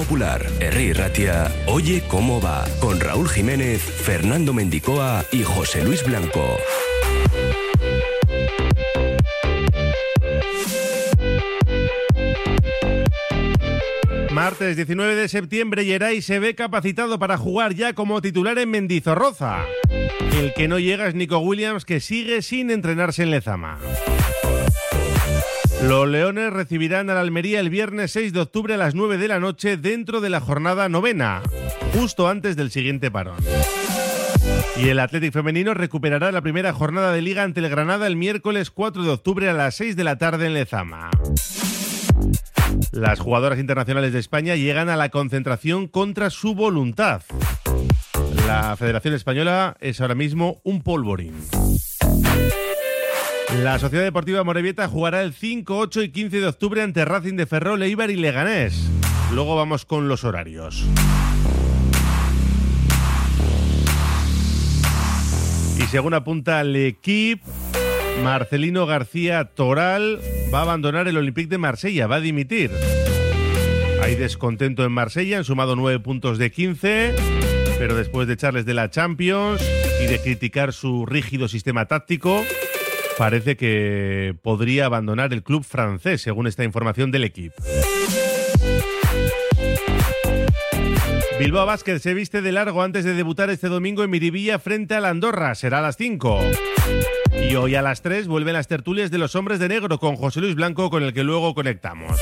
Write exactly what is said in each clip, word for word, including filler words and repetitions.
Popular, Herri Ratia, Oye Cómo Va, con Raúl Jiménez, Fernando Mendicoa y José Luis Blanco. Martes diecinueve de septiembre, Yeray se ve capacitado para jugar ya como titular en Mendizorroza. El que no llega es Nico Williams, que sigue sin entrenarse en Lezama. Los Leones recibirán al Almería el viernes seis de octubre a las nueve de la noche dentro de la jornada novena, justo antes del siguiente parón. Y el Athletic femenino recuperará la primera jornada de Liga ante el Granada el miércoles cuatro de octubre a las seis de la tarde en Lezama. Las jugadoras internacionales de España llegan a la concentración contra su voluntad. La Federación Española es ahora mismo un polvorín. La Sociedad Deportiva Amorebieta jugará el cinco, ocho y quince de octubre ante Racing de Ferrol, Eibar y Leganés. Luego vamos con los horarios. Y según apunta L'Equipe, Marcelino García Toral va a abandonar el Olympique de Marsella, va a dimitir. Hay descontento en Marsella, han sumado nueve puntos de quince, pero después de echarles de la Champions y de criticar su rígido sistema táctico, parece que podría abandonar el club francés, según esta información del Equipo. Bilbao Basket se viste de largo antes de debutar este domingo en Miribilla frente al Andorra. Será a las cinco. Y hoy a las tres vuelven las tertulias de los hombres de negro con José Luis Blanco, con el que luego conectamos.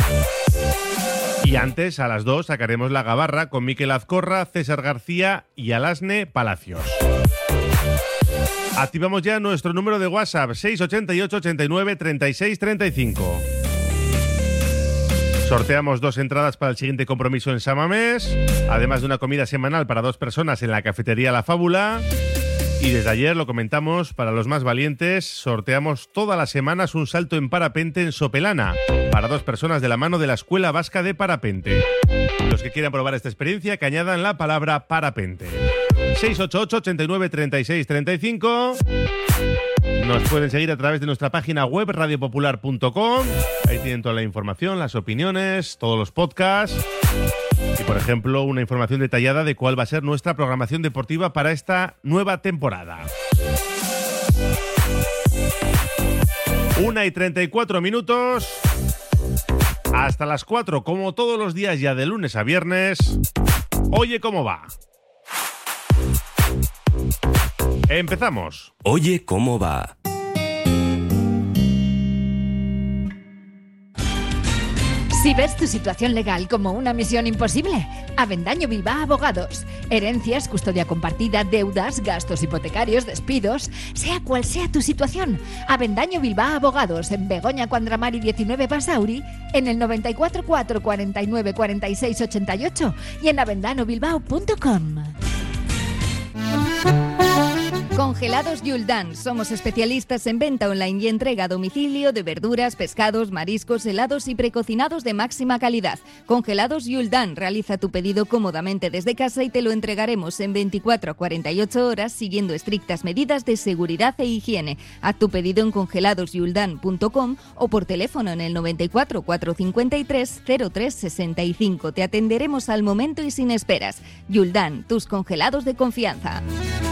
Y antes, a las dos, sacaremos la gabarra con Miquel Azcorra, César García y Alasne Palacios. Activamos ya nuestro número de WhatsApp, seis ocho ocho, ochenta y nueve, treinta y seis, treinta y cinco. Sorteamos dos entradas para el siguiente compromiso en Samamés, además de una comida semanal para dos personas en la cafetería La Fábula. Y desde ayer, lo comentamos, para los más valientes, sorteamos todas las semanas un salto en parapente en Sopelana, para dos personas de la mano de la Escuela Vasca de Parapente. Los que quieran probar esta experiencia, que añadan la palabra parapente. seis ocho ocho, ochenta y nueve, treinta y seis, treinta y cinco. Nos pueden seguir a través de nuestra página web radio popular punto com. Ahí tienen toda la información, las opiniones, todos los podcasts y, por ejemplo, una información detallada de cuál va a ser nuestra programación deportiva para esta nueva temporada. Una y treinta y cuatro minutos. Hasta las cuatro, como todos los días ya de lunes a viernes. Oye cómo va. Empezamos. Oye cómo va. Si ves tu situación legal como una misión imposible, Avendaño Bilbao Abogados. Herencias, custodia compartida, deudas, gastos hipotecarios, despidos, sea cual sea tu situación. Avendaño Bilbao Abogados, en Begoña Cuandramari diecinueve Basauri, en el noventa y cuatro, cuatro cuarenta y nueve, cuarenta y seis, ochenta y ocho y en avendano bilbao punto com. Congelados Yuldan. Somos especialistas en venta online y entrega a domicilio de verduras, pescados, mariscos, helados y precocinados de máxima calidad. Congelados Yuldan. Realiza tu pedido cómodamente desde casa y te lo entregaremos en veinticuatro a cuarenta y ocho horas siguiendo estrictas medidas de seguridad e higiene. Haz tu pedido en congelados yuldan punto com o por teléfono en el noventa y cuatro, cuatrocientos cincuenta y tres, cero tres sesenta y cinco. Te atenderemos al momento y sin esperas. Yuldan, tus congelados de confianza.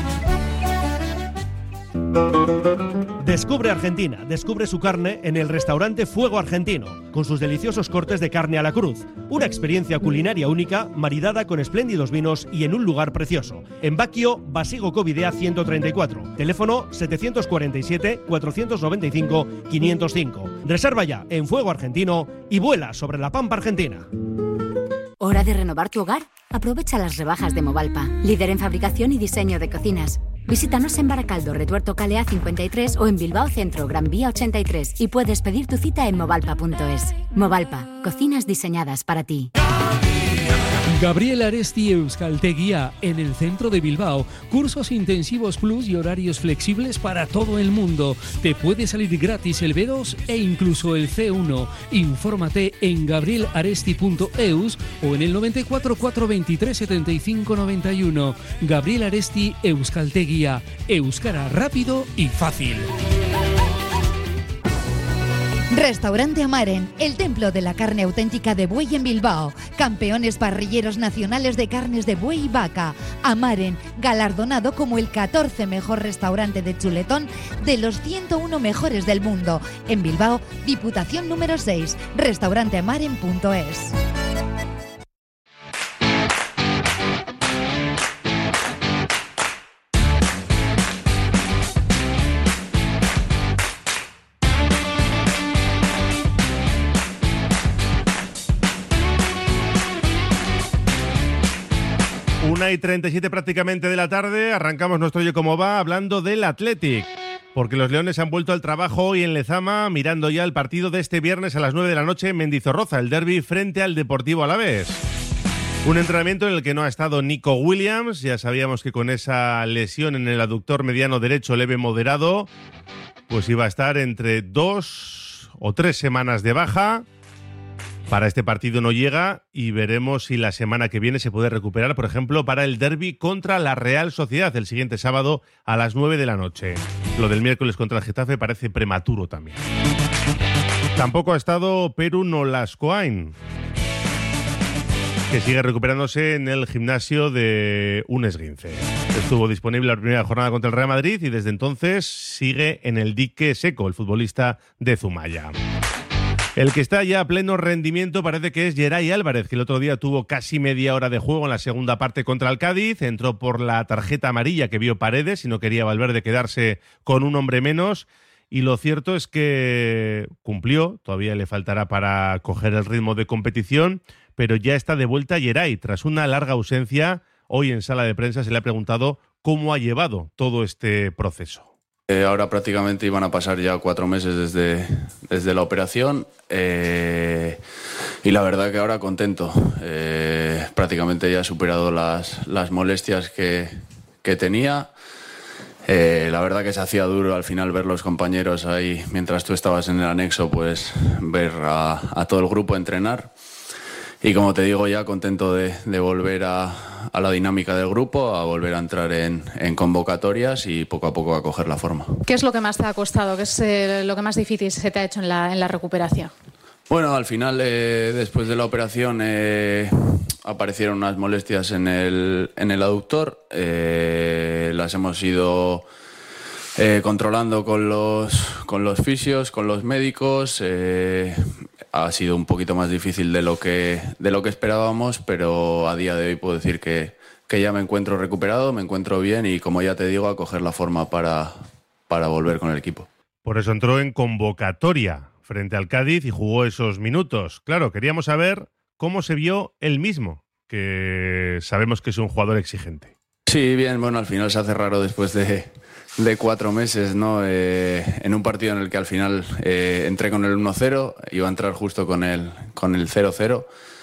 Descubre Argentina, descubre su carne en el restaurante Fuego Argentino, con sus deliciosos cortes de carne a la cruz. Una experiencia culinaria única, maridada con espléndidos vinos y en un lugar precioso. En Baquio, Basigo Covidea ciento treinta y cuatro. Teléfono setecientos cuarenta y siete, cuatrocientos noventa y cinco, quinientos cinco. Reserva ya en Fuego Argentino y vuela sobre la pampa argentina. ¿Hora de renovar tu hogar? Aprovecha las rebajas de Movalpa, líder en fabricación y diseño de cocinas. Visítanos en Baracaldo, Retuerto Calea cincuenta y tres o en Bilbao Centro, Gran Vía ochenta y tres y puedes pedir tu cita en movalpa punto es. Movalpa, cocinas diseñadas para ti. Gabriel Aresti Euskaltegia, en el centro de Bilbao. Cursos intensivos plus y horarios flexibles para todo el mundo. Te puede salir gratis el B dos e incluso el C uno. Infórmate en gabriel aresti punto eus o en el noventa y cuatro, cuatrocientos veintitrés, setenta y cinco, noventa y uno. Gabriel Aresti Euskaltegia. Euskara rápido y fácil. Restaurante Amaren, el templo de la carne auténtica de buey en Bilbao. Campeones parrilleros nacionales de carnes de buey y vaca. Amaren, galardonado como el catorce mejor restaurante de chuletón de los ciento uno mejores del mundo. En Bilbao, Diputación número seis, restaurante amaren punto es. una y treinta y siete prácticamente de la tarde, arrancamos nuestro Oye Cómo Va hablando del Athletic, porque los leones han vuelto al trabajo hoy en Lezama, mirando ya el partido de este viernes a las nueve de la noche en Mendizorroza, el derbi frente al Deportivo Alavés. Un entrenamiento en el que no ha estado Nico Williams, ya sabíamos que con esa lesión en el aductor mediano derecho leve moderado, pues iba a estar entre dos o tres semanas de baja. Para este partido no llega y veremos si la semana que viene se puede recuperar, por ejemplo, para el derbi contra la Real Sociedad el siguiente sábado a las nueve de la noche. Lo del miércoles contra el Getafe parece prematuro también. Tampoco ha estdo Peru Nolascoain, que sigue recuperándose en el gimnasio de un esguince. Estuvo disponible la primera jornada contra el Real Madrid y desde entonces sigue en el dique seco, el futbolista de Zumaya. El que está ya a pleno rendimiento parece que es Geray Álvarez, que el otro día tuvo casi media hora de juego en la segunda parte contra el Cádiz. Entró por la tarjeta amarilla que vio Paredes y no quería Valverde quedarse con un hombre menos. Y lo cierto es que cumplió, todavía le faltará para coger el ritmo de competición, pero ya está de vuelta Geray. Tras una larga ausencia, hoy en sala de prensa se le ha preguntado cómo ha llevado todo este proceso. Eh, ahora prácticamente iban a pasar ya cuatro meses desde, desde la operación eh, y la verdad que ahora contento. Eh, prácticamente ya he superado las, las molestias que, que tenía. Eh, la verdad que se hacía duro al final ver los compañeros ahí, mientras tú estabas en el anexo, pues ver a, a todo el grupo entrenar. Y como te digo, ya contento de, de volver a, a la dinámica del grupo, a volver a entrar en, en convocatorias y poco a poco a coger la forma. ¿Qué es lo que más te ha costado? ¿Qué es eh, lo que más difícil se te ha hecho en la, en la recuperación? Bueno, al final, eh, después de la operación, eh, aparecieron unas molestias en el, en el aductor. Eh, las hemos ido eh, controlando con los, con los fisios, con los médicos. Eh, Ha sido un poquito más difícil de lo que de lo que esperábamos, pero a día de hoy puedo decir que, que ya me encuentro recuperado, me encuentro bien y, como ya te digo, a coger la forma para, para volver con el equipo. Por eso entró en convocatoria frente al Cádiz y jugó esos minutos. Claro, queríamos saber cómo se vio él mismo, que sabemos que es un jugador exigente. Sí, bien, bueno, al final se hace raro después de, de cuatro meses, ¿no? Eh, en un partido en el que al final eh, entré con el uno cero, iba a entrar justo con el, con el cero cero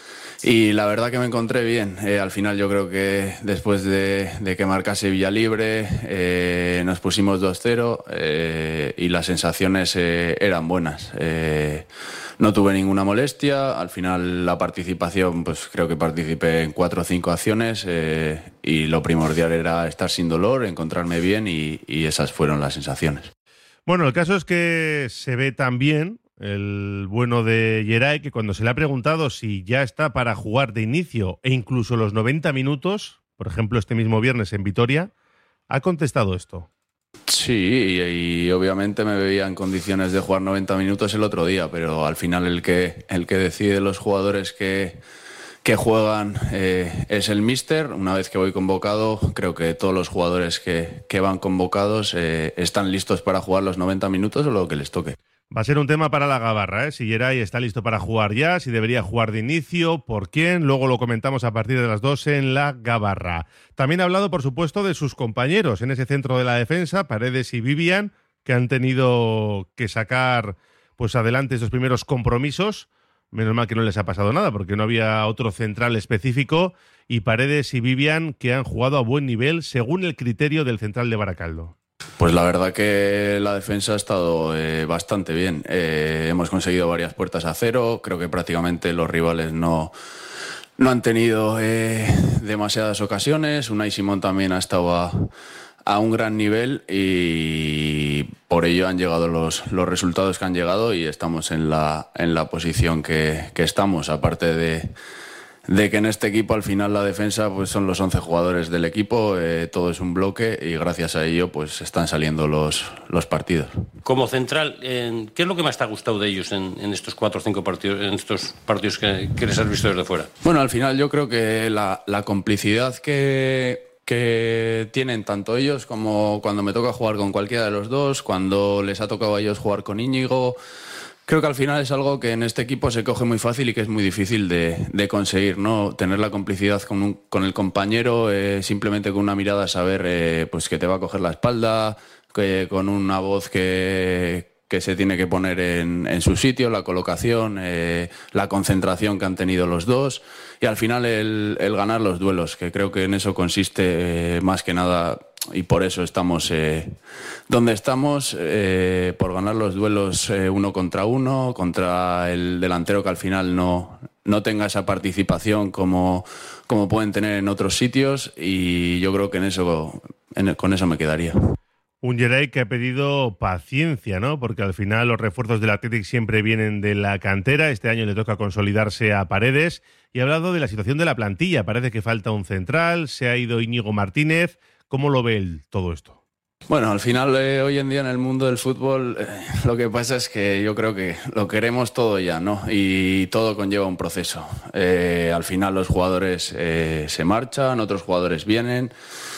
y la verdad que me encontré bien. Eh, al final yo creo que después de, de que marcase Villalibre eh, nos pusimos dos cero eh, y las sensaciones eh, eran buenas. Eh, No tuve ninguna molestia, al final la participación, pues creo que participé en cuatro o cinco acciones eh, y lo primordial era estar sin dolor, encontrarme bien y, y esas fueron las sensaciones. Bueno, el caso es que se ve también el bueno de Geray, que cuando se le ha preguntado si ya está para jugar de inicio e incluso los noventa minutos, por ejemplo este mismo viernes en Vitoria, ha contestado esto. Sí, y, y obviamente me veía en condiciones de jugar noventa minutos el otro día, pero al final el que, el que decide los jugadores que, que juegan eh, es el míster. Una vez que voy convocado, creo que todos los jugadores que, que van convocados eh, están listos para jugar los noventa minutos o lo que les toque. Va a ser un tema para la Gabarra, ¿eh? Si Geray está listo para jugar ya, si debería jugar de inicio, por quién, luego lo comentamos a partir de las doce en la Gabarra. También ha hablado, por supuesto, de sus compañeros en ese centro de la defensa, Paredes y Vivian, que han tenido que sacar pues adelante esos primeros compromisos. Menos mal que no les ha pasado nada, porque no había otro central específico, y Paredes y Vivian que han jugado a buen nivel según el criterio del central de Baracaldo. Pues la verdad que la defensa ha estado eh, bastante bien. Eh, hemos conseguido varias puertas a cero. Creo que prácticamente los rivales no, no han tenido eh, demasiadas ocasiones. Unai Simón también ha estado a, a un gran nivel y por ello han llegado los, los resultados que han llegado y estamos en la, en la posición que, que estamos, aparte de, de que en este equipo al final la defensa pues son los once jugadores del equipo, eh, todo es un bloque y gracias a ello pues están saliendo los, los partidos. Como central, eh, ¿qué es lo que más te ha gustado de ellos en, en estos cuatro o cinco partidos, en estos partidos que, que les has visto desde fuera? Bueno, al final yo creo que la, la complicidad que... que tienen tanto ellos como cuando me toca jugar con cualquiera de los dos, cuando les ha tocado a ellos jugar con Íñigo. Creo que al final es algo que en este equipo se coge muy fácil y que es muy difícil de, de conseguir, ¿no? Tener la complicidad con, un, con el compañero, eh, simplemente con una mirada saber eh, pues que te va a coger la espalda, que, con una voz que... que se tiene que poner en, en su sitio, la colocación, eh, la concentración que han tenido los dos y al final el, el ganar los duelos, que creo que en eso consiste eh, más que nada y por eso estamos eh, donde estamos, eh, por ganar los duelos eh, uno contra uno, contra el delantero que al final no, no tenga esa participación como, como pueden tener en otros sitios y yo creo que en eso, en, con eso me quedaría. Un Geray que ha pedido paciencia, ¿no? Porque al final los refuerzos del Athletic siempre vienen de la cantera. Este año le toca consolidarse a Paredes. Y ha hablado de la situación de la plantilla. Parece que falta un central. Se ha ido Íñigo Martínez. ¿Cómo lo ve él todo esto? Bueno, al final eh, hoy en día en el mundo del fútbol eh, lo que pasa es que yo creo que lo queremos todo ya, ¿no? Y todo conlleva un proceso. Eh, al final los jugadores eh, se marchan, otros jugadores vienen.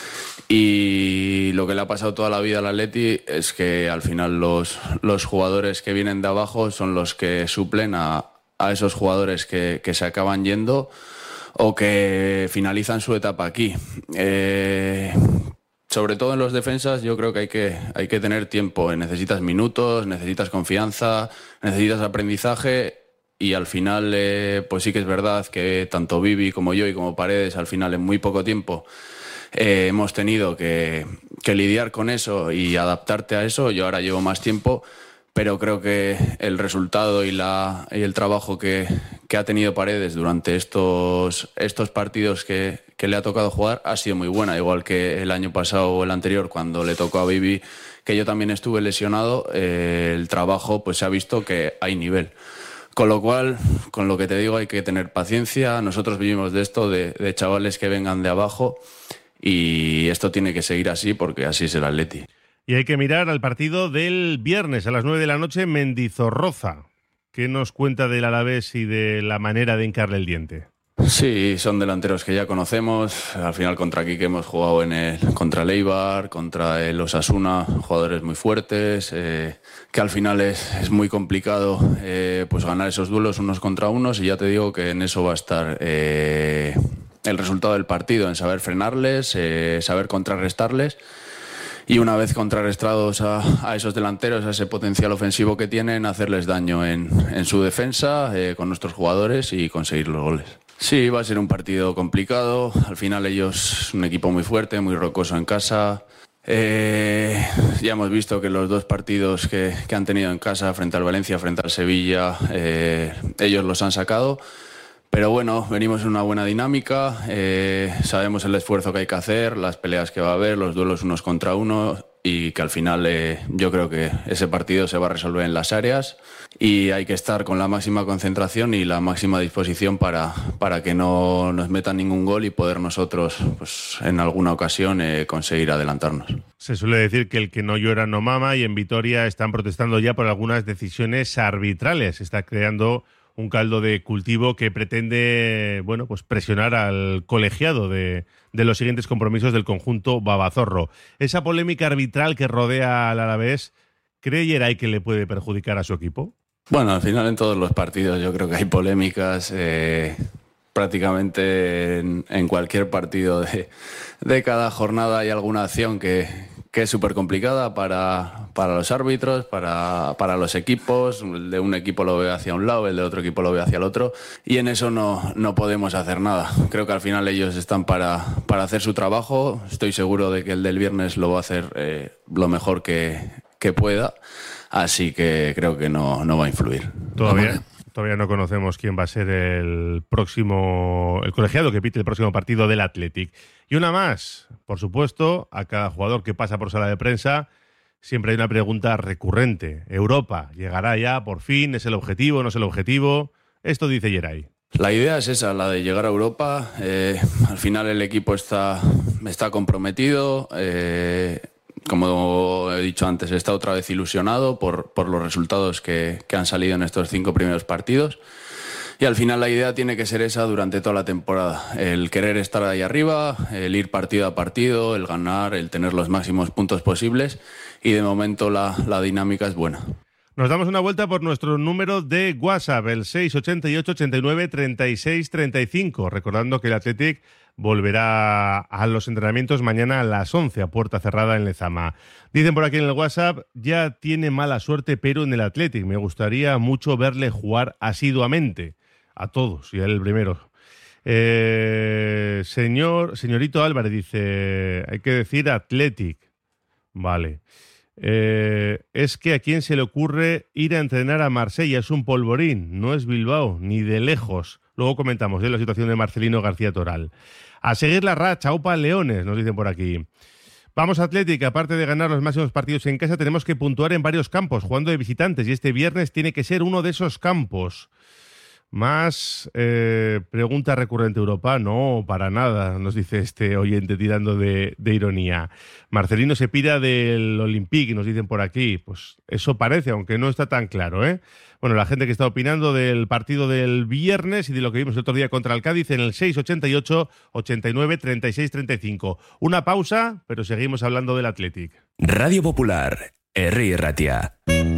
Y lo que le ha pasado toda la vida al Atleti es que al final los, los jugadores que vienen de abajo son los que suplen a, a esos jugadores que, que se acaban yendo o que finalizan su etapa aquí. Eh, sobre todo en los defensas yo creo que hay que, hay que tener tiempo. Necesitas minutos, necesitas confianza, necesitas aprendizaje y al final eh, pues sí que es verdad que tanto Vivi como yo y como Paredes al final en muy poco tiempo Eh, hemos tenido que, que lidiar con eso y adaptarte a eso. Yo ahora llevo más tiempo, pero creo que el resultado y, la, y el trabajo que, que ha tenido Paredes durante estos, estos partidos que, que le ha tocado jugar ha sido muy buena, igual que el año pasado o el anterior cuando le tocó a Vivi, que yo también estuve lesionado, eh, el trabajo pues se ha visto que hay nivel. Con lo cual, con lo que te digo, hay que tener paciencia. Nosotros vivimos de esto, de, de chavales que vengan de abajo. Y esto tiene que seguir así porque así es el Atleti. Y hay que mirar al partido del viernes a las nueve de la noche, Mendizorroza. ¿Qué nos cuenta del Alavés y de la manera de hincarle el diente? Sí, son delanteros que ya conocemos. Al final contra aquí que hemos jugado en el, contra el Eibar, contra el Osasuna, jugadores muy fuertes, eh, que al final es, es muy complicado eh, pues ganar esos duelos unos contra unos y ya te digo que en eso va a estar eh, el resultado del partido, en saber frenarles, eh, saber contrarrestarles y una vez contrarrestados a, a esos delanteros, a ese potencial ofensivo que tienen, hacerles daño en, en su defensa eh, con nuestros jugadores y conseguir los goles. Sí, va a ser un partido complicado. Al final ellos, un equipo muy fuerte, muy rocoso en casa. Eh, ya hemos visto que los dos partidos que, que han tenido en casa, frente al Valencia, frente al Sevilla, eh, ellos los han sacado. Pero bueno, venimos en una buena dinámica, eh, sabemos el esfuerzo que hay que hacer, las peleas que va a haber, los duelos unos contra uno y que al final eh, yo creo que ese partido se va a resolver en las áreas y hay que estar con la máxima concentración y la máxima disposición para, para que no nos metan ningún gol y poder nosotros pues, en alguna ocasión eh, conseguir adelantarnos. Se suele decir que el que no llora no mama y en Vitoria están protestando ya por algunas decisiones arbitrales. Se está creando un caldo de cultivo que pretende, bueno, pues presionar al colegiado de, de los siguientes compromisos del conjunto babazorro. Esa polémica arbitral que rodea al Alavés, ¿cree Geray que le puede perjudicar a su equipo? Bueno, al final en todos los partidos yo creo que hay polémicas. Eh, prácticamente en, en cualquier partido de, de cada jornada hay alguna acción que, que es súper complicada para, para los árbitros, para, para los equipos. El de un equipo lo ve hacia un lado, el de otro equipo lo ve hacia el otro. Y en eso no, no podemos hacer nada. Creo que al final ellos están para, para hacer su trabajo. Estoy seguro de que el del viernes lo va a hacer eh, lo mejor que, que pueda. Así que creo que no, no va a influir. Todavía, todavía no conocemos quién va a ser el próximo, el colegiado que pite el próximo partido del Athletic. Y una más, por supuesto, a cada jugador que pasa por sala de prensa siempre hay una pregunta recurrente. Europa, ¿llegará ya por fin? ¿Es el objetivo? ¿No es el objetivo? Esto dice Geray. La idea es esa, la de llegar a Europa. Eh, al final el equipo está, está comprometido. Eh, como he dicho antes, está otra vez ilusionado por, por los resultados que, que han salido en estos cinco primeros partidos. Y al final la idea tiene que ser esa durante toda la temporada. El querer estar ahí arriba, el ir partido a partido, el ganar, el tener los máximos puntos posibles. Y de momento la, la dinámica es buena. Nos damos una vuelta por nuestro número de WhatsApp, el seis ochenta y ocho, ochenta y nueve, treinta y seis, treinta y cinco. Recordando que el Athletic volverá a los entrenamientos mañana a las once, a puerta cerrada en Lezama. Dicen por aquí en el WhatsApp, ya tiene mala suerte, pero en el Athletic. Me gustaría mucho verle jugar asiduamente. A todos, y a él el primero. Eh, señor, señorito Álvarez dice, hay que decir Athletic. Vale. Eh, es que a quién se le ocurre ir a entrenar a Marsella, es un polvorín, no es Bilbao, ni de lejos. Luego comentamos ¿eh? la situación de Marcelino García Toral. A seguir la racha, Opa Leones, nos dicen por aquí. Vamos Athletic, aparte de ganar los máximos partidos en casa, tenemos que puntuar en varios campos, jugando de visitantes, y este viernes tiene que ser uno de esos campos. Más eh, pregunta recurrente Europa, no, para nada, nos dice este oyente tirando de, de ironía. Marcelino se pira del Olympique, nos dicen por aquí. Pues eso parece, aunque no está tan claro, ¿eh? Bueno, la gente que está opinando del partido del viernes y de lo que vimos el otro día contra el Cádiz en el seis ochenta y ocho, ochenta y nueve, treinta y seis, treinta y cinco. Una pausa, pero seguimos hablando del Athletic. Radio Popular, Herri Ratia.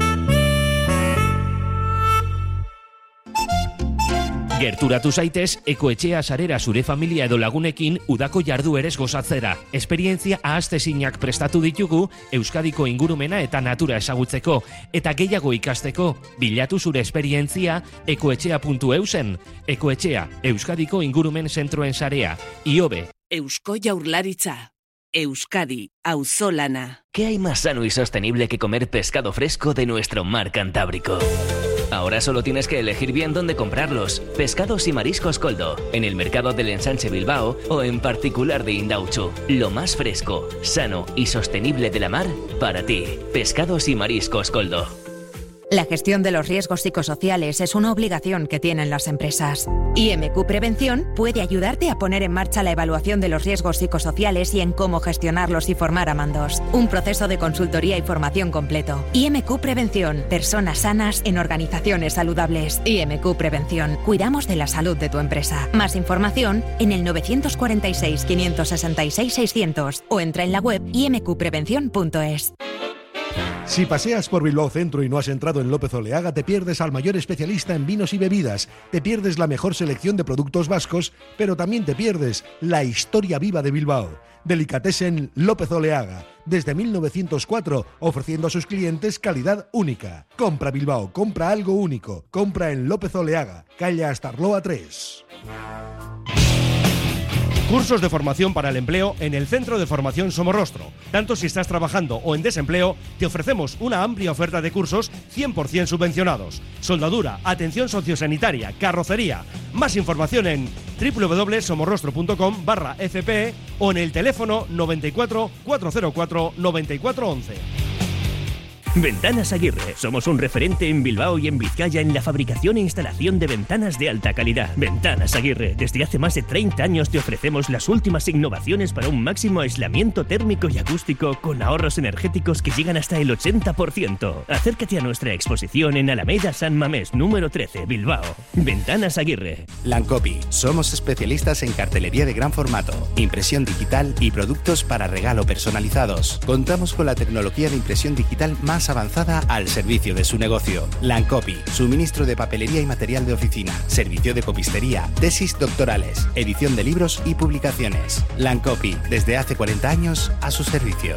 Gerturatu zaitez, ekoetxea sarera zure familia edo lagunekin udako jarduerez gozatzera. Esperientzia ahaztezinak prestatu ditugu Euskadiko ingurumena eta natura ezagutzeko. Eta gehiago ikasteko, bilatu zure esperientzia ekoetxea puntu eusen. Ekoetxea, Euskadiko ingurumen zentroen sarea. Iobe. Eusko Jaurlaritza. Euskadi, auzolana. ¿Qué hay más sano y sostenible que comer pescado fresco de nuestro mar Cantábrico? Ahora solo tienes que elegir bien dónde comprarlos. Pescados y mariscos Coldo, en el mercado del Ensanche Bilbao o en particular de Indautxu. Lo más fresco, sano y sostenible de la mar para ti. Pescados y mariscos Coldo. La gestión de los riesgos psicosociales es una obligación que tienen las empresas. I M Q Prevención puede ayudarte a poner en marcha la evaluación de los riesgos psicosociales y en cómo gestionarlos y formar a mandos. Un proceso de consultoría y formación completo. I M Q Prevención. Personas sanas en organizaciones saludables. I M Q Prevención. Cuidamos de la salud de tu empresa. Más información en el nueve cuatro seis, cinco seis seis, seiscientos o entra en la web i m q prevención punto es. Si paseas por Bilbao Centro y no has entrado en López Oleaga, te pierdes al mayor especialista en vinos y bebidas, te pierdes la mejor selección de productos vascos, pero también te pierdes la historia viva de Bilbao. Delicatessen López Oleaga, desde mil novecientos cuatro, ofreciendo a sus clientes calidad única. Compra Bilbao, compra algo único, compra en López Oleaga, calle Astarloa tres. Cursos de formación para el empleo en el Centro de Formación Somorrostro. Tanto si estás trabajando o en desempleo, te ofrecemos una amplia oferta de cursos cien por ciento subvencionados. Soldadura, atención sociosanitaria, carrocería. Más información en w w w punto somorrostro punto com barra f p o en el teléfono noventa y cuatro, cuatrocientos cuatro, noventa y cuatro once. Ventanas Aguirre. Somos un referente en Bilbao y en Vizcaya en la fabricación e instalación de ventanas de alta calidad. Ventanas Aguirre. Desde hace más de treinta años te ofrecemos las últimas innovaciones para un máximo aislamiento térmico y acústico con ahorros energéticos que llegan hasta el ochenta por ciento. Acércate a nuestra exposición en Alameda San Mamés, número trece, Bilbao. Ventanas Aguirre. Lancopy. Somos especialistas en cartelería de gran formato, impresión digital y productos para regalo personalizados. Contamos con la tecnología de impresión digital más avanzada al servicio de su negocio. Lancopy, suministro de papelería y material de oficina, servicio de copistería, tesis doctorales, edición de libros y publicaciones. Lancopy, desde hace cuarenta años a su servicio.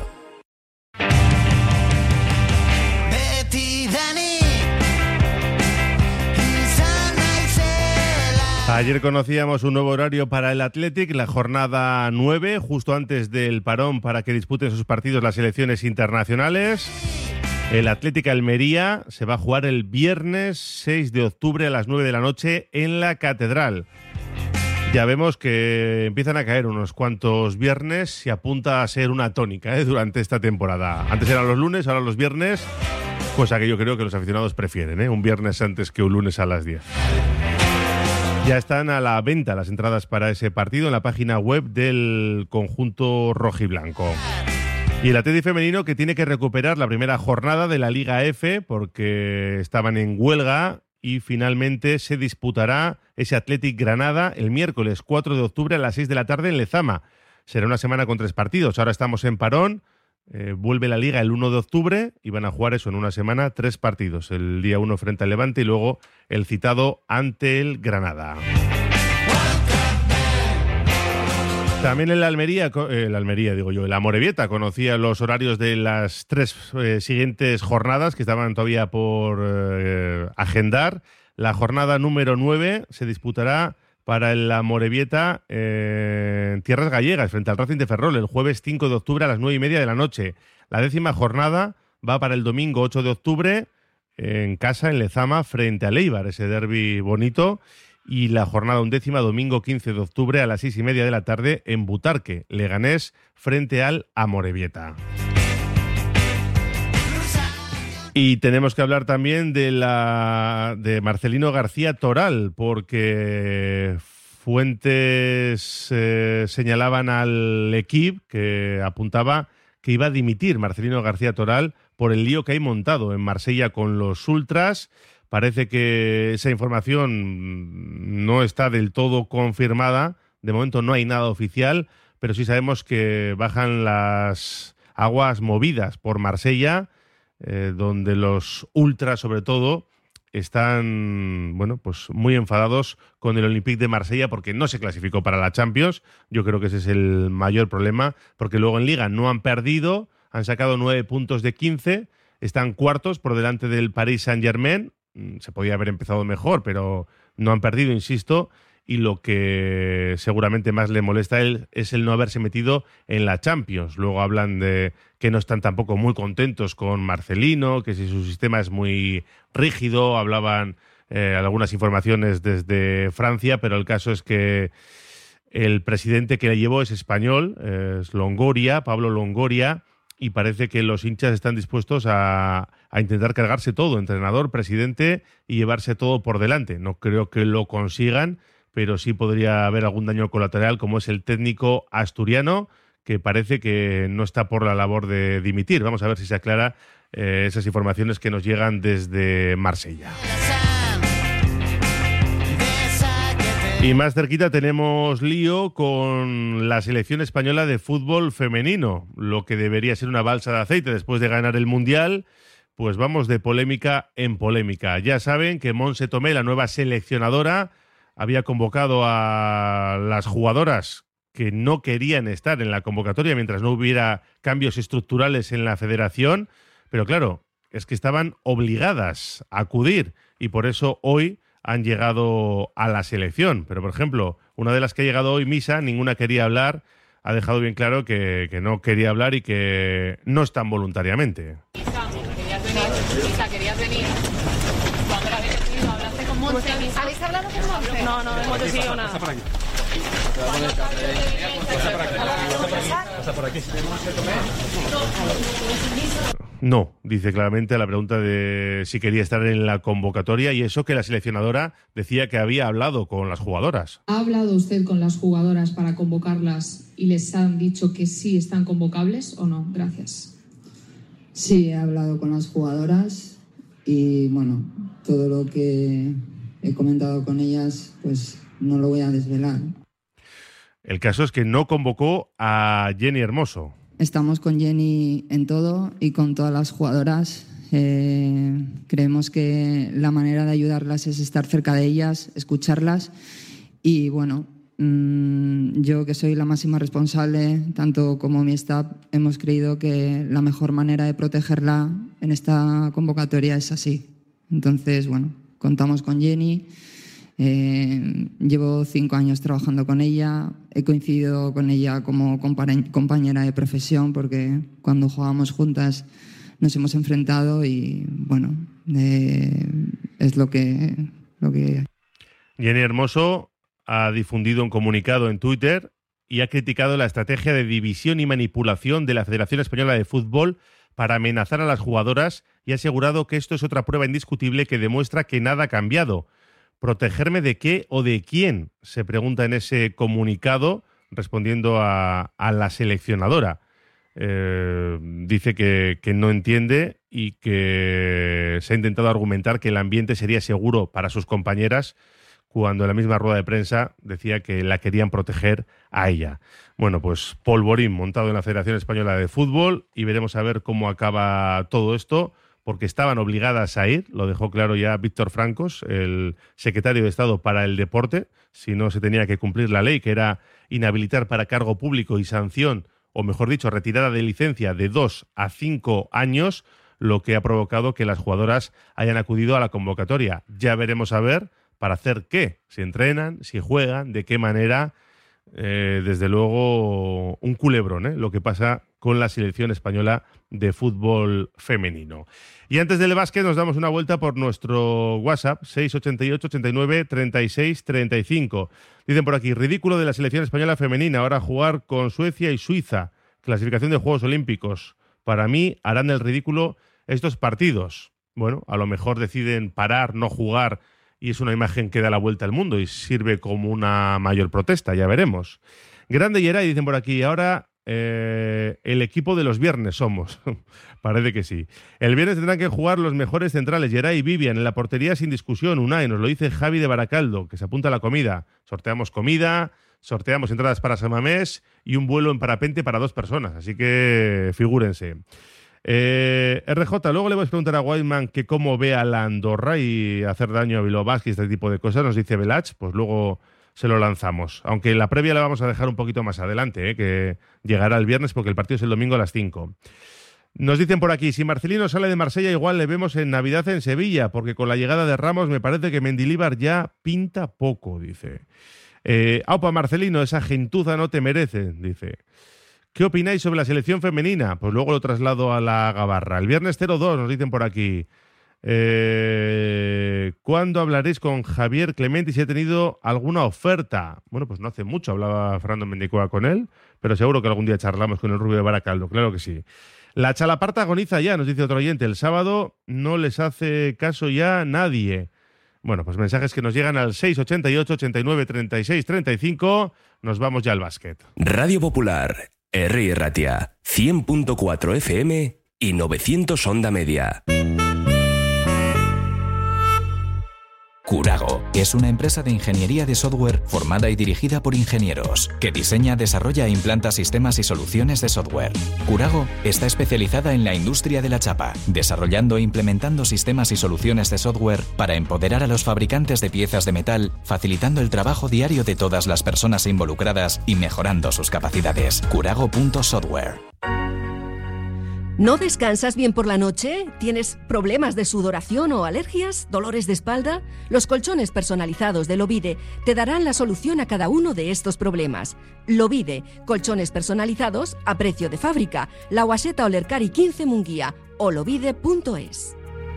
Ayer conocíamos un nuevo horario para el Athletic, la jornada nueve, justo antes del parón para que disputen sus partidos las selecciones internacionales. El Atlético Almería se va a jugar el viernes seis de octubre a las nueve de la noche en la Catedral. Ya vemos que empiezan a caer unos cuantos viernes y apunta a ser una tónica ¿eh? durante esta temporada. Antes eran los lunes, ahora los viernes, cosa que yo creo que los aficionados prefieren, ¿eh? un viernes antes que un lunes a las diez. Ya están a la venta las entradas para ese partido en la página web del conjunto rojiblanco. Y el Atleti femenino que tiene que recuperar la primera jornada de la Liga F porque estaban en huelga y finalmente se disputará ese Athletic Granada el miércoles cuatro de octubre a las seis de la tarde en Lezama. Será una semana con tres partidos. Ahora estamos en parón, eh, vuelve la Liga el uno de octubre y van a jugar eso en una semana, tres partidos. El día uno frente al Levante y luego el citado ante el Granada. También el Almería, eh, el Almería digo yo, el Amorebieta conocía los horarios de las tres eh, siguientes jornadas que estaban todavía por eh, agendar. La jornada número nueve se disputará para el Amorebieta eh, en tierras gallegas frente al Racing de Ferrol el jueves cinco de octubre a las nueve y media de la noche. La décima jornada va para el domingo ocho de octubre en casa en Lezama frente al Eibar, ese derbi bonito. Y la jornada undécima, domingo quince de octubre a las seis y media de la tarde en Butarque, Leganés, frente al Amorebieta. Y tenemos que hablar también de la de Marcelino García Toral, porque fuentes eh, señalaban al equipo que apuntaba que iba a dimitir Marcelino García Toral por el lío que hay montado en Marsella con los ultras. Parece que esa información no está del todo confirmada. De momento no hay nada oficial, pero sí sabemos que bajan las aguas movidas por Marsella, eh, donde los ultras, sobre todo, están bueno, pues muy enfadados con el Olympique de Marsella porque no se clasificó para la Champions. Yo creo que ese es el mayor problema, porque luego en Liga no han perdido, han sacado nueve puntos de quince, están cuartos por delante del Paris Saint-Germain. Se podía haber empezado mejor, pero no han perdido, insisto, y lo que seguramente más le molesta a él es el no haberse metido en la Champions. Luego hablan de que no están tampoco muy contentos con Marcelino, que si su sistema es muy rígido, hablaban eh, algunas informaciones desde Francia, pero el caso es que el presidente que le llevó es español, es Longoria, Pablo Longoria, y parece que los hinchas están dispuestos a, a intentar cargarse todo, entrenador, presidente, y llevarse todo por delante. No creo que lo consigan, pero sí podría haber algún daño colateral, como es el técnico asturiano, que parece que no está por la labor de dimitir. Vamos a ver si se aclara eh, esas informaciones que nos llegan desde Marsella. Y más cerquita tenemos lío con la selección española de fútbol femenino, lo que debería ser una balsa de aceite después de ganar el Mundial. Pues vamos de polémica en polémica. Ya saben que Montse Tomé, la nueva seleccionadora, había convocado a las jugadoras que no querían estar en la convocatoria mientras no hubiera cambios estructurales en la federación, pero claro, es que estaban obligadas a acudir y por eso hoy han llegado a la selección. Pero, por ejemplo, una de las que ha llegado hoy, Misa, ninguna quería hablar, ha dejado bien claro que, que no quería hablar y que no están voluntariamente. Misa, querías venir. Misa, querías venir. Cuando la habéis decidido, hablaste con Montse. ¿Habéis hablado con Montse? No, no hemos decidido nada. Pasa por aquí. Pasa por aquí. No, dice claramente a la pregunta de si quería estar en la convocatoria, y eso que la seleccionadora decía que había hablado con las jugadoras. ¿Ha hablado usted con las jugadoras para convocarlas y les han dicho que sí están convocables o no? Gracias. Sí, he hablado con las jugadoras y bueno, todo lo que he comentado con ellas pues no lo voy a desvelar. El caso es que no convocó a Jenny Hermoso. Estamos con Jenny en todo y con todas las jugadoras. Eh, creemos que la manera de ayudarlas es estar cerca de ellas, escucharlas y bueno, mmm, yo que soy la máxima responsable, tanto como mi staff, hemos creído que la mejor manera de protegerla en esta convocatoria es así. Entonces, bueno, contamos con Jenny. Eh, llevo cinco años trabajando con ella, he coincidido con ella como compañera de profesión porque cuando jugábamos juntas nos hemos enfrentado y bueno, eh, es lo que, lo que... Jenny Hermoso ha difundido un comunicado en Twitter y ha criticado la estrategia de división y manipulación de la Federación Española de Fútbol para amenazar a las jugadoras y ha asegurado que esto es otra prueba indiscutible que demuestra que nada ha cambiado. ¿Protegerme de qué o de quién?, se pregunta en ese comunicado, respondiendo a, a la seleccionadora. Eh, dice que, que no entiende y que se ha intentado argumentar que el ambiente sería seguro para sus compañeras cuando en la misma rueda de prensa decía que la querían proteger a ella. Bueno, pues polvorín montado en la Federación Española de Fútbol y veremos a ver cómo acaba todo esto, porque estaban obligadas a ir, lo dejó claro ya Víctor Francos, el secretario de Estado para el Deporte, si no se tenía que cumplir la ley, que era inhabilitar para cargo público y sanción, o mejor dicho, retirada de licencia de dos a cinco años, lo que ha provocado que las jugadoras hayan acudido a la convocatoria. Ya veremos a ver para hacer qué, si entrenan, si juegan, de qué manera. Eh, desde luego un culebrón, ¿eh? Lo que pasa con la selección española de fútbol femenino. Y antes del básquet nos damos una vuelta por nuestro WhatsApp, seis ocho ocho, ochenta y nueve, treinta y seis, treinta y cinco. Dicen por aquí, ridículo de la selección española femenina, ahora jugar con Suecia y Suiza, clasificación de Juegos Olímpicos. Para mí harán el ridículo estos partidos. Bueno, a lo mejor deciden parar, no jugar, y es una imagen que da la vuelta al mundo y sirve como una mayor protesta, ya veremos. Grande Yeray, dicen por aquí, ahora eh, el equipo de los viernes somos. Parece que sí. El viernes tendrán que jugar los mejores centrales, Yeray y Vivian, en la portería sin discusión, Unai, nos lo dice Javi de Baracaldo, que se apunta a la comida. Sorteamos comida, sorteamos entradas para San Mamés y un vuelo en parapente para dos personas, así que figúrense. Eh, R J, luego le voy a preguntar a Whiteman que cómo ve a la Andorra y hacer daño a Bilbao Basket, este tipo de cosas, nos dice Belach, pues luego se lo lanzamos. Aunque la previa la vamos a dejar un poquito más adelante, eh, que llegará el viernes porque el partido es el domingo a las cinco. Nos dicen por aquí, si Marcelino sale de Marsella igual le vemos en Navidad en Sevilla, porque con la llegada de Ramos me parece que Mendilibar ya pinta poco, dice. Eh, Aupa Marcelino, esa gentuza no te merece, dice. ¿Qué opináis sobre la selección femenina? Pues luego lo traslado a la Gabarra. El viernes cero dos nos dicen por aquí. Eh, ¿Cuándo hablaréis con Javier Clemente si ha tenido alguna oferta? Bueno, pues no hace mucho hablaba Fernando Mendicoa con él, pero seguro que algún día charlamos con el Rubio de Baracaldo, claro que sí. La Chalaparta agoniza ya, nos dice otro oyente. El sábado no les hace caso ya nadie. Bueno, pues mensajes que nos llegan al seis ocho ocho, ochenta y nueve, treinta y seis, treinta y cinco. Nos vamos ya al básquet. Radio Popular, Herri Ratia, cien punto cuatro F M y novecientos onda media. Curago es una empresa de ingeniería de software formada y dirigida por ingenieros, que diseña, desarrolla e implanta sistemas y soluciones de software. Curago está especializada en la industria de la chapa, desarrollando e implementando sistemas y soluciones de software para empoderar a los fabricantes de piezas de metal, facilitando el trabajo diario de todas las personas involucradas y mejorando sus capacidades. Curago punto software. ¿No descansas bien por la noche? ¿Tienes problemas de sudoración o alergias? ¿Dolores de espalda? Los colchones personalizados de Lovide te darán la solución a cada uno de estos problemas. Lovide, colchones personalizados a precio de fábrica. La Guaseta Olercari quince Munguía o lovide punto es.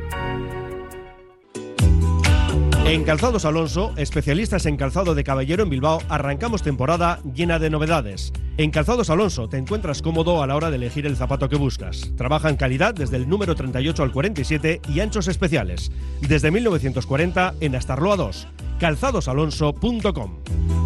En Calzados Alonso, especialistas en calzado de caballero en Bilbao, arrancamos temporada llena de novedades. En Calzados Alonso te encuentras cómodo a la hora de elegir el zapato que buscas. Trabajan calidad desde el número treinta y ocho al cuarenta y siete y anchos especiales. Desde mil novecientos cuarenta en Astarloa dos. calzados alonso punto com.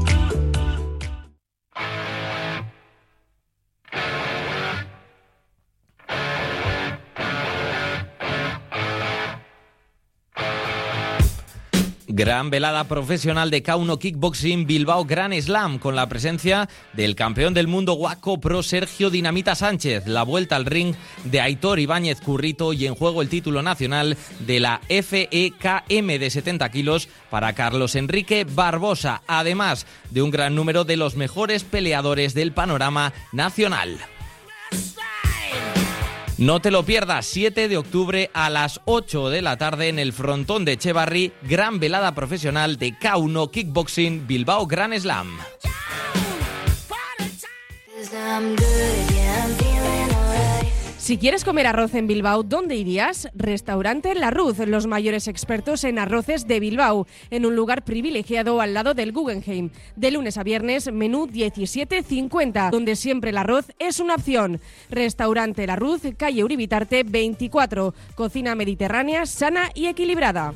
Gran velada profesional de K uno Kickboxing Bilbao Grand Slam con la presencia del campeón del mundo Waco Pro Sergio Dinamita Sánchez, la vuelta al ring de Aitor Ibáñez Currito y en juego el título nacional de la F E K M de setenta kilos para Carlos Enrique Barbosa, además de un gran número de los mejores peleadores del panorama nacional. No te lo pierdas, siete de octubre a las ocho de la tarde en el frontón de Echevarri, gran velada profesional de K uno Kickboxing Bilbao Grand Slam. Si quieres comer arroz en Bilbao, ¿dónde irías? Restaurante La Ruz, los mayores expertos en arroces de Bilbao, en un lugar privilegiado al lado del Guggenheim. De lunes a viernes, menú diecisiete cincuenta, donde siempre el arroz es una opción. Restaurante La Ruz, calle Uribitarte veinticuatro. Cocina mediterránea, sana y equilibrada.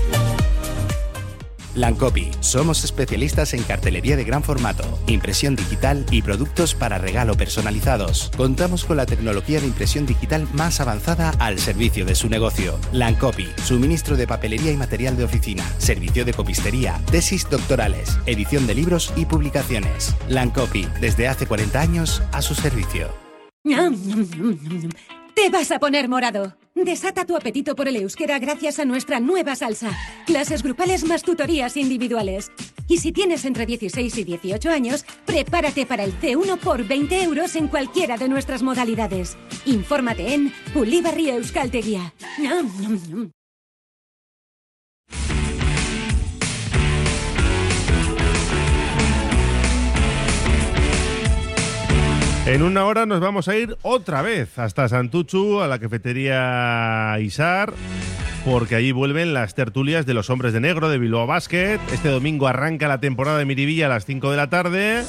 Lancopy. Somos especialistas en cartelería de gran formato, impresión digital y productos para regalo personalizados. Contamos con la tecnología de impresión digital más avanzada al servicio de su negocio. Lancopy. Suministro de papelería y material de oficina, servicio de copistería, tesis doctorales, edición de libros y publicaciones. Lancopy. Desde hace cuarenta años a su servicio. Te vas a poner morado. Desata tu apetito por el euskera gracias a nuestra nueva salsa. Clases grupales más tutorías individuales. Y si tienes entre dieciséis y dieciocho años, prepárate para el C uno por veinte euros en cualquiera de nuestras modalidades. Infórmate en Ulibarri Euskaltegia. En una hora nos vamos a ir otra vez hasta Santuchu, a la cafetería Isar, porque allí vuelven las tertulias de los hombres de negro de Bilbao Basket. Este domingo arranca la temporada de Miribilla a las cinco de la tarde.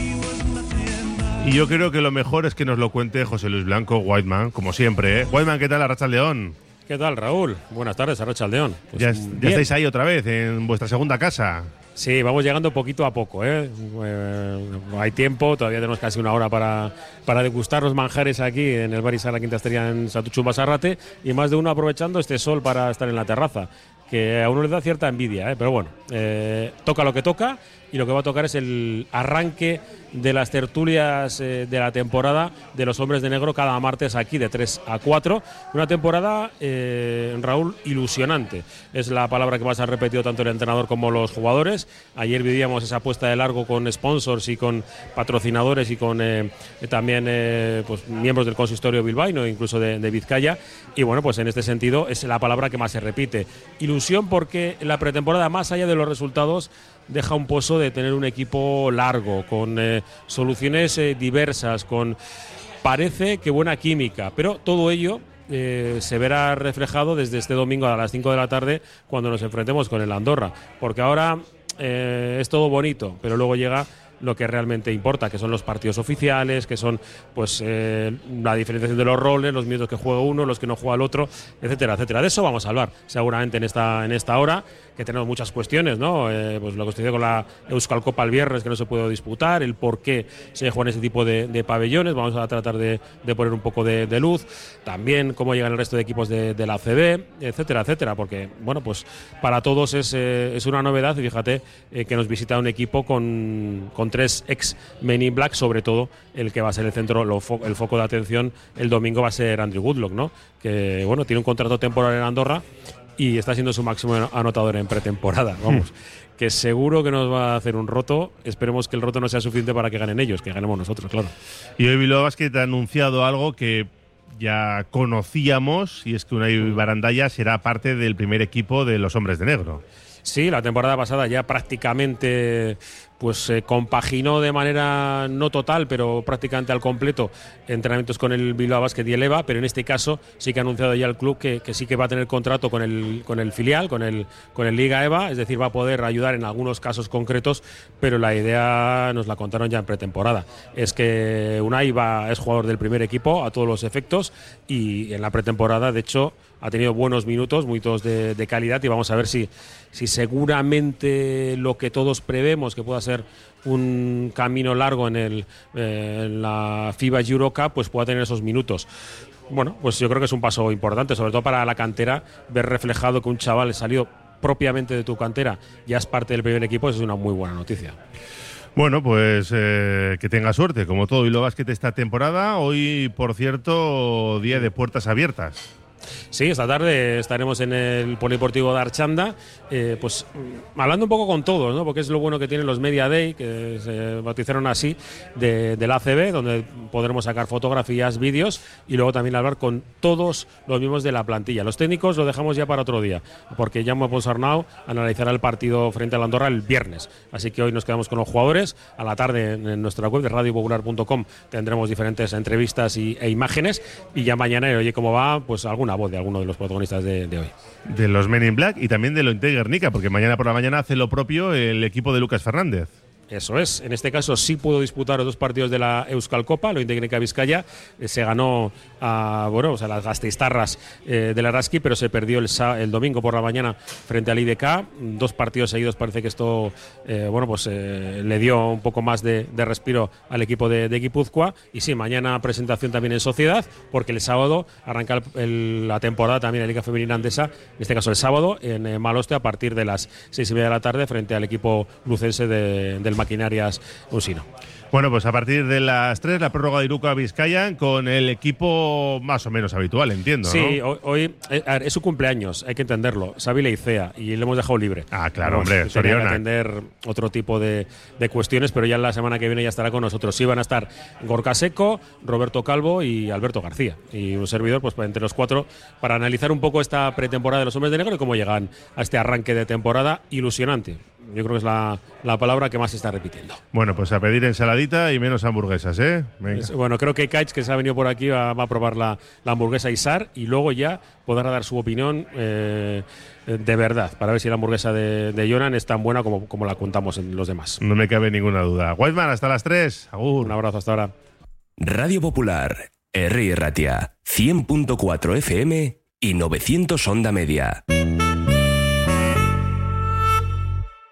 Y yo creo que lo mejor es que nos lo cuente José Luis Blanco, Whiteman, como siempre, ¿eh? Whiteman, ¿qué tal, Arratsaldeón? ¿Qué tal, Raúl? Buenas tardes, Arratsaldeón. Pues ya, ya estáis ahí otra vez, en vuestra segunda casa. Sí, vamos llegando poquito a poco, ¿eh? Eh, hay tiempo, todavía tenemos casi una hora para, para degustar los manjares aquí en el Bar Isar La Quinta Estrella en Santuchu Basarrate, y más de uno aprovechando este sol para estar en la terraza, que a uno le da cierta envidia, ¿eh? Pero bueno, eh, toca lo que toca, y lo que va a tocar es el arranque de las tertulias eh, de la temporada de los hombres de negro cada martes aquí de tres a cuatro. Una temporada, eh, Raúl, ilusionante. Es la palabra que más ha repetido tanto el entrenador como los jugadores. Ayer vivíamos esa apuesta de largo con sponsors y con patrocinadores y con eh, también eh, pues, miembros del consistorio bilbaíno, incluso de, de Vizcaya. Y bueno, pues en este sentido es la palabra que más se repite. Ilusión porque la pretemporada, más allá de los resultados, deja un pozo de tener un equipo largo, con eh, soluciones eh, diversas, con parece que buena química, pero todo ello eh, se verá reflejado desde este domingo a las cinco de la tarde cuando nos enfrentemos con el Andorra, porque ahora eh, es todo bonito, pero luego llega lo que realmente importa, que son los partidos oficiales, que son pues eh, la diferenciación de los roles, los minutos que juega uno, los que no juega el otro, etcétera, etcétera. De eso vamos a hablar seguramente en esta en esta hora, que tenemos muchas cuestiones, ¿no? Eh, pues lo que sucedió con la Euskal Copa el viernes, que no se pudo disputar, el por qué se juega en ese tipo de, de pabellones, vamos a tratar de, de poner un poco de, de luz, también cómo llegan el resto de equipos de, de la A C B, etcétera, etcétera, porque, bueno, pues para todos es, eh, es una novedad, y fíjate eh, que nos visita un equipo con, con tres ex Men in Black, sobre todo el que va a ser el centro, lo fo el foco de atención el domingo va a ser Andrew Woodlock, ¿no? Que, bueno, tiene un contrato temporal en Andorra y está siendo su máximo anotador en pretemporada, vamos, hmm. que seguro que nos va a hacer un roto. Esperemos que el roto no sea suficiente para que ganen ellos, que ganemos nosotros, claro. Y hoy Bilbao Basket ha anunciado algo que ya conocíamos, y es que Unai Barandalla será parte del primer equipo de los hombres de negro. Sí, la temporada pasada ya prácticamente pues eh, compaginó de manera no total, pero prácticamente al completo, entrenamientos con el Bilbao Basket y el EVA, pero en este caso sí que ha anunciado ya el club que, que sí que va a tener contrato con el, con el filial, con el, con el Liga EVA, es decir, va a poder ayudar en algunos casos concretos, pero la idea nos la contaron ya en pretemporada. Es que Unai va, es jugador del primer equipo a todos los efectos, y en la pretemporada, de hecho, ha tenido buenos minutos, minutos de, de calidad, y vamos a ver si, si seguramente lo que todos prevemos que pueda ser un camino largo en, el, eh, en la FIBA Eurocup, pues pueda tener esos minutos. Bueno, pues yo creo que es un paso importante, sobre todo para la cantera, ver reflejado que un chaval salió propiamente de tu cantera, ya es parte del primer equipo, eso es una muy buena noticia. Bueno, pues eh, que tenga suerte, como todo Bilbao Basket esta temporada. Hoy, por cierto, día de puertas abiertas. Sí, esta tarde estaremos en el Polideportivo de Archanda, eh, pues hablando un poco con todos, ¿no? Porque es lo bueno que tienen los Media Day, que se bautizaron así, de, del A C B, donde podremos sacar fotografías, vídeos y luego también hablar con todos los miembros de la plantilla. Los técnicos lo dejamos ya para otro día, porque Jaume Ponsarnau analizará el partido frente a la Andorra el viernes. Así que hoy nos quedamos con los jugadores. A la tarde en nuestra web de radio popular punto com tendremos diferentes entrevistas y, e imágenes, y ya mañana, oye, cómo va, pues alguna voz de alguno de los protagonistas de, de hoy. De los Men in Black y también de lo Inte Guernica, porque mañana por la mañana hace lo propio el equipo de Lucas Fernández. Eso es, en este caso sí pudo disputar los dos partidos de la Euskal Copa, lo Inte Guernica Vizcaya, eh, se ganó a, bueno, o sea, las Gasteiztarras eh, de la Araski, pero se perdió el, el domingo por la mañana frente al I D K, dos partidos seguidos, parece que esto eh, bueno, pues eh, le dio un poco más de, de respiro al equipo de, de Guipúzcoa, y sí, mañana presentación también en Sociedad, porque el sábado arranca el, el, la temporada también en la Liga Femenina Andesa, en este caso el sábado, en eh, Maloste a partir de las seis y media de la tarde frente al equipo lucense de, del Maquinarias Usino. Bueno, pues a partir de las tres, la prórroga de Iruka Vizcaya con el equipo más o menos habitual, entiendo, sí, ¿no? hoy, hoy eh, es su cumpleaños, hay que entenderlo. Xavi Leicea, y le hemos dejado libre. Ah, claro, Vamos, hombre, tenía que Soriona. atender otro tipo de, de cuestiones, pero ya la semana que viene ya estará con nosotros. Sí van a estar Gorka Seco, Roberto Calvo y Alberto García. Y un servidor, pues entre los cuatro, para analizar un poco esta pretemporada de los Hombres de Negro y cómo llegan a este arranque de temporada ilusionante. Yo creo que es la, la palabra que más se está repitiendo. Bueno, pues a pedir ensaladita y menos hamburguesas, ¿eh? Venga. Es, bueno, creo que Kaich, que se ha venido por aquí, va, va a probar la, la hamburguesa Isar y luego ya podrá dar su opinión eh, de verdad, para ver si la hamburguesa de, de Jonan es tan buena como, como la contamos en los demás. No me cabe ninguna duda. Weisman, hasta las tres. Agur. Un abrazo, hasta ahora. Radio Popular, Herri Ratia, cien punto cuatro F M y novecientos Onda Media.